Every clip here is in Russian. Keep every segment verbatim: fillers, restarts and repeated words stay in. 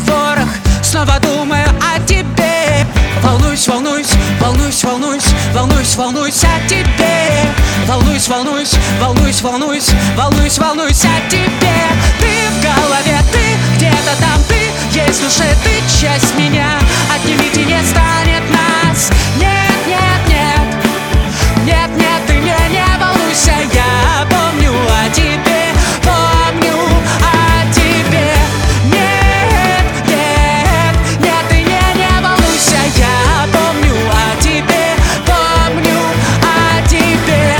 разговорах снова думаю о тебе. Волнуюсь, волнуюсь, волнуюсь, волнуюсь, волнуюсь, волнуюсь о тебе. Волнуюсь, волнуюсь, волнуюсь, волнуюсь, волнуюсь, волнуюсь о тебе. Ты в голове, ты где-то там, ты есть в душе, ты часть меня. Отнимите, не станет нас. Нет, нет, нет, нет, нет, ты не, не волнуйся, я помню о тебе, помню о тебе. Нет, нет, нет, ты не, не волнуйся, я помню о тебе, помню о тебе.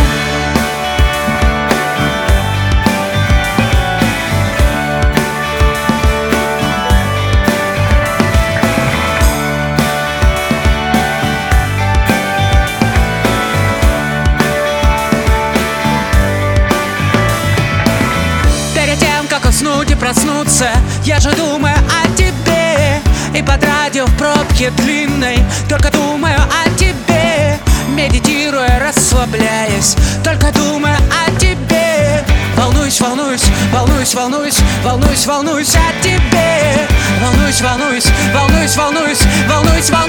Уснуть и проснуться, я же думаю о тебе. И под радио в пробке длинной только думаю о тебе. Медитируя, расслабляясь, только думаю о тебе. Волнуюсь, волнуюсь, волнуюсь, волнуюсь, волнуюсь, волнуюсь о тебе. Волнуюсь, волнуюсь, волнуюсь, волнуюсь, волнуюсь, волнуюсь.